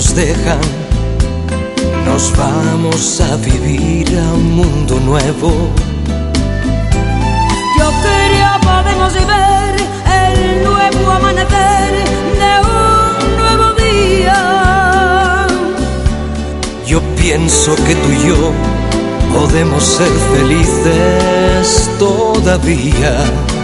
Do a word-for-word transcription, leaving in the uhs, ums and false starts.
nos dejan, nos vamos a vivir a un mundo nuevo. Yo creo podemos ver el nuevo amanecer de un nuevo día. Yo pienso que tú y yo podemos ser felices todavía.